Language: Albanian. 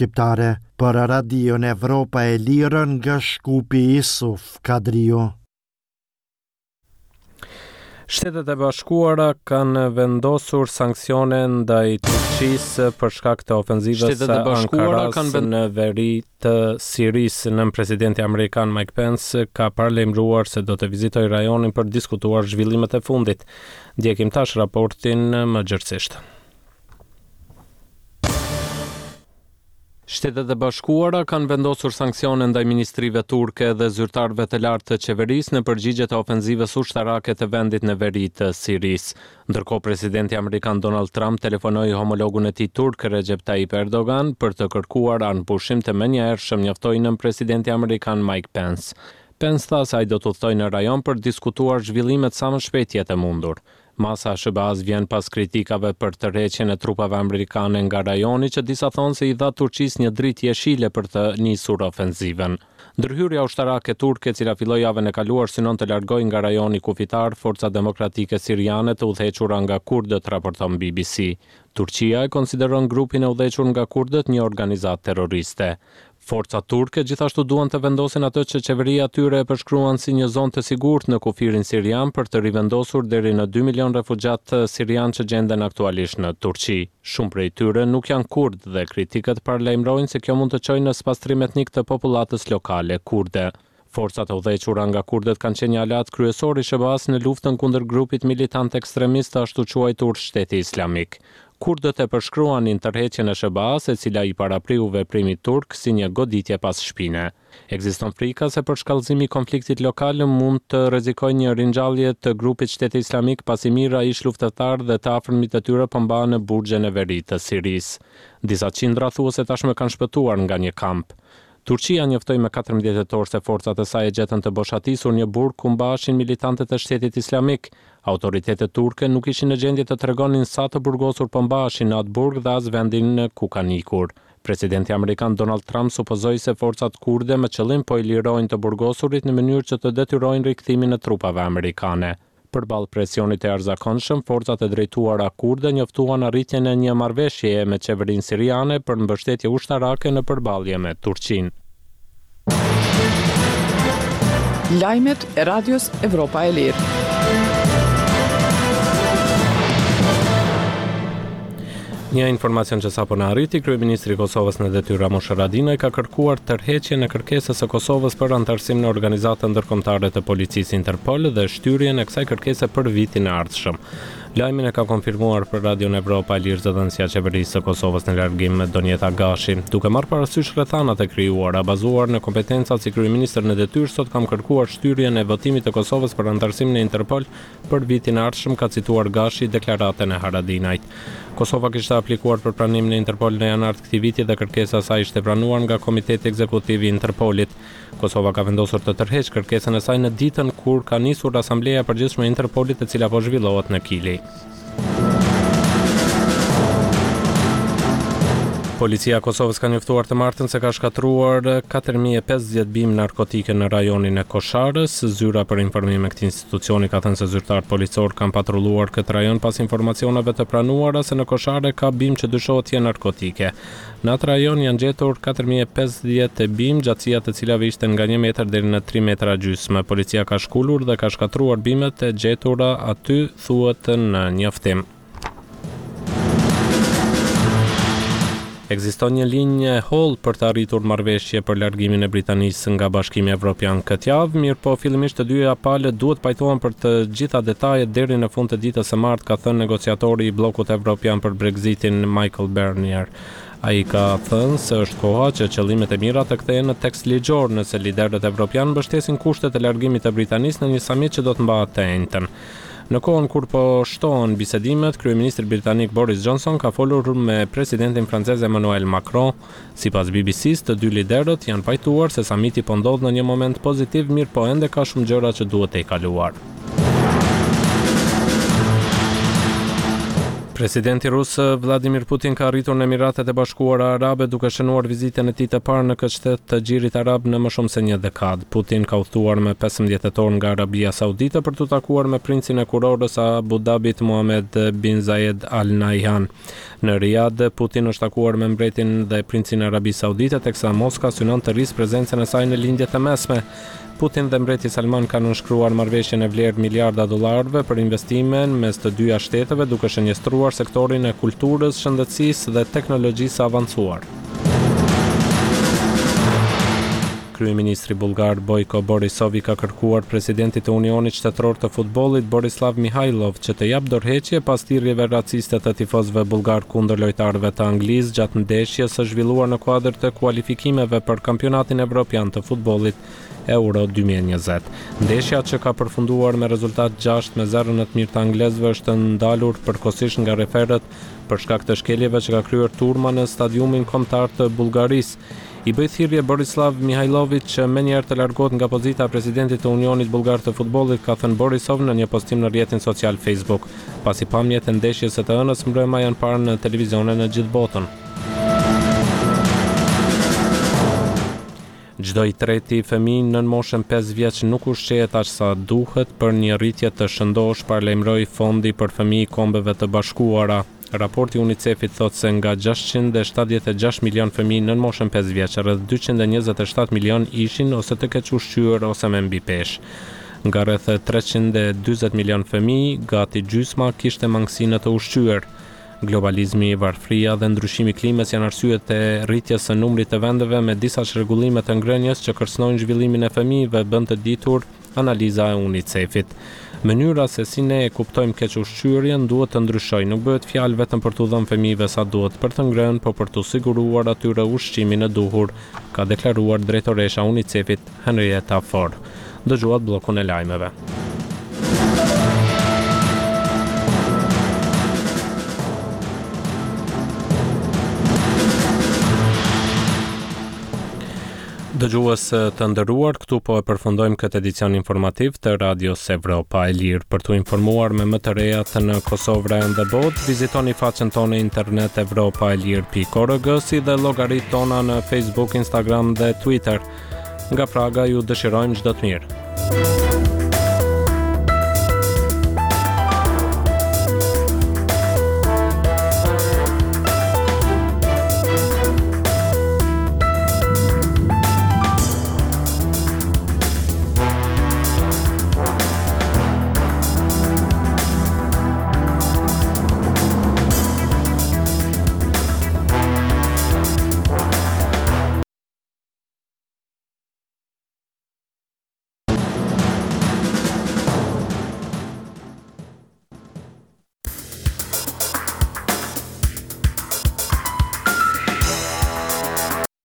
shqiptare për Radion Evropa e Lirën nga Shkupi Isuf Kadriu. Shtetet e Bashkuara kanë vendosur sanksione ndaj Turqisë për shkak të ofenzivës së Ankaras në veri të Sirisë. Nën presidenti amerikan Mike Pence ka paralajmëruar se do të vizitojë rajonin për diskutuar zhvillimet e fundit. Ndjekim tash raportin më gjërësisht. Shtetet e Bashkuara kanë vendosur sanksione ndaj ministrive turke dhe zyrtarëve të lartë të qeverisë në përgjigje të ofenzivës ushtarake të vendit në veri të Sirisë. Ndërkohë presidenti amerikan Donald Trump telefonoi homologun e tij turk Recep Tayyip Erdogan për të kërkuar anëpushim të menjëhershëm, njoftoi nën presidenti amerikan Mike Pence. Pence tha se ai do të udhtojë në rajon për diskutuar zhvillimet sa më shpejt jetë e mundur. Masa Shëbaz vjen pas kritikave për tërheqjen e trupave amerikane nga rajoni, që disa thonë se i dha Turqisë një dritë jeshile për të nisur ofenzivën. Ndërhyrja ushtarake turke, e cila filloi javën e kaluar, synon të largojë nga rajoni kufitar forcat demokratike siriane të udhëhequra nga kurdët, raporton BBC. Turqia e konsideron grupin e udhëhequr nga kurdët një organizatë terroriste. Forcat turke gjithashtu duan të vendosin atë që qeveria e tyre e përshkruan si një zonë të sigurt në kufirin sirian për të rivendosur deri në 2 milion refugjat sirian që gjenden aktualisht në Turqi. Shumë prej tyre nuk janë kurd dhe kritikët paralajmërojnë se kjo mund të çojë në spastrim etnik të popullatës lokale kurde. Forcat e udhëhequra nga kurdët kanë qenë një aleat kryesor i Shëbaz në luftën kundër grupit militant ekstremist të ashtu quajtur Shteti Islamik. Kurdët e përshkruanin tërheqjen e Shëbaz, e cila i parapriu veprimit turk si një goditje pas shpine. Ekziston frika se përshkallëzimi i konfliktit lokal mund të rrezikojë një ringjallje të grupit Shteti Islamik, pasi mira ish luftëtar dhe të afërmit të tyre po mbahen në burgjen e verit të Sirisë. Disa qindra thuhet se tashmë kanë shpëtuar nga një kamp. Turqia njoftoi më 14 tetor se forcat e saj e gjetën të boshatisur një burg ku mbaheshin militantët e Shtetit Islamik. Autoritetet turke nuk ishin në gjendje të tregonin sa të burgosur po mbaheshin në atë burg dhe as vendin ku kanë ikur. Presidenti amerikan Donald Trump supozoi se forcat kurde me qëllim po i lirojnë të burgosurit në mënyrë që të detyrojnë rikthimin e trupave amerikane. Përballë presionit e arzakonshëm, forcat e drejtuara kurde njoftuan arritjen e një marrëveshjeje me qeverinë siriane për mbështetje ushtarake në përballje me Turqinë. Lajmet e Radios Evropa e Lirë. Një informacion që sapo na arriti, kryeministri i Kosovës në detyrë Ramush Haradinaj ka kërkuar tërheqjen e kërkesës së Kosovës për anëtarësim në organizatën ndërkombëtare të policisë Interpol dhe shtyrjen e kësaj kërkese për vitin e ardhshëm. Lajmin e ka konfirmuar për Radion Evropa e Lirë zëdhënësia e qeverisë së Kosovës në largim Donjeta Gashi. Duke marrë parasysh rrethanat e krijuara bazuar në kompetencat si kryeministër në detyrë, sot kam kërkuar shtyrjen e votimit të Kosovës për anëtarësim në Interpol për vitin e ardhshëm, ka cituar Gashi deklaratën e Haradinajt. Kosova kishte aplikuar për pranim në Interpol në janar të këtij viti dhe kërkesa e saj ishte pranuar nga Komiteti Ekzekutiv i Interpolit. Kosova ka vendosur të tërheqë kërkesën e saj në ditën kur ka nisur Asambleja e Përgjithshme e Interpolit, e cila po zhvillohet në Kili. Policia e Kosovës ka njoftuar të martën se ka shkatruar 4050 bimë narkotike në rajonin e Kosharës. Zyra për informim e këtij institucioni ka thënë se zyrtarët policor kanë patrulluar këtë rajon pas informacioneve të pranuara se në Kosharë ka bimë që dyshohet jenë narkotike. Në atë rajon janë gjetur 4050 bimë, gjatësia të cilave ishte nga 1 metër deri në 3 metra gjysmë. Policia ka shkullur dhe ka shkatruar bimët e gjetura aty, thuhet në njoftim. Ekziston një linjë hall për të arritur marrëveshje për largimin e Britanisë nga Bashkimi Evropian këtë javë, mirë po fillimisht të dyja palët duhet pajtohen për të gjitha detajet deri në fund të ditës së martë, ka thënë negociatori i bllokut evropian për Brexitin Michael Barnier. Ai ka thënë se është koha që qëllimet e mira të kthehen në tekst ligjor nëse liderët evropian mbështesin kushtet e largimit të Britanisë në një samit që do të mbahet të njëjtën. Në kohën kur po shtohen bisedimet, kryeministri britanik Boris Johnson ka folur me presidentin francez Emmanuel Macron. Sipas BBC-s, të dy liderët janë pajtuar se samiti po ndodh në një moment pozitiv, mirë po ende ka shumë gjëra që duhet të kaluar. Presidenti rus Vladimir Putin ka arritur në Emiratet e Bashkuara Arabe duke shënuar vizitën e tij të parë në këtë shtet të gjirit arab në më shumë se një dekadë. Putin ka udhëtuar me 15 tetor nga Arabia Saudite për të takuar me princin e kurorës Abu Dhabit Mohammed bin Zayed Al Nahyan. Në Riyadh, Putin është takuar me mbretin dhe princin e Arabisë Saudite, teksa Moska synon të rrisë prezencën e saj në lindjet e mesme. Putin dhe mbreti Salman kanë nënshkruar marrëveshjen e vlerë miliarda dollarëve për investimen mes të dyja shteteve, duke shënjestruar sektorin e kulturës, shëndetësisë dhe teknologjisë avancuar. Kryeministri bullgar Bojko Borisov ka kërkuar presidentit të Unionit Shtetëror të Futbollit Borislav Mihajlov që të jap dorëheqje pas thirrjeve raciste të tifozëve bullgar kundër lojtarëve të Anglisë gjatë ndeshjes së zhvilluar në kuadër të kualifikimeve për kampionatin evropian të futbollit Euro 2020. Ndeshja që ka përfunduar me rezultat 6-0 në të mirë të anglezëve është ndalur përkohësisht nga referët për shkak të shkeljeve që ka kryer turma në stadiumin kombëtar të Bullgarisë. I bëj thirrje Borislav Mihajlovit që menjëherë të largohet nga pozita e presidentit të Unionit Bullgar të Futbollit, ka thënë Borisov në një postim në rrjetin social Facebook, pasi pamjet e ndeshjes së të hënës mbrëma janë parë në televizione në gjithë botën. Çdo i treti fëmijë nën moshën 5 vjeç nuk ushqehet aq sa duhet për një rritje të shëndosh, paralajmëroi Fondi për Fëmijë i Kombeve të Bashkuara. Raporti UNICEF-it thotë se nga 676 milion fëmijë nën moshën 5 vjeç, rreth 227 milion ishin ose të keq ushqyer ose me mbi peshë. Nga rreth 340 milion fëmijë, gati gjysma kishte mangësi në të ushqyer. Globalizmi, varfëria dhe ndryshimi i klimës janë arsyet e rritjes së numrit të vendeve me disa çrregullime të ngrënies që kërcënojnë zhvillimin e fëmijëve, bën të ditur analiza e UNICEF-it. Mënyra se si ne e kuptojmë keq ushqyerjen duhet të ndryshojë, nuk bëhet fjalë vetëm për t'u dhënë fëmijëve sa duhet për të ngrënë, por për t'u siguruar atyre ushqimin e duhur, ka deklaruar drejtoresha e UNICEF-it Henrietta Ford. Dëgjuat bllokun e lajmeve. Dëgjues të nderuar, këtu po e përfundojmë këtë edicion informativ të Radios Evropa e Lirë. Për t'u informuar me më të rejat në Kosovë, Rajon dhe botë, vizitoni faqen tonë internet evropaelir.org si dhe llogaritë tona në Facebook, Instagram dhe Twitter. Nga Praga ju dëshirojmë çdo të mirë.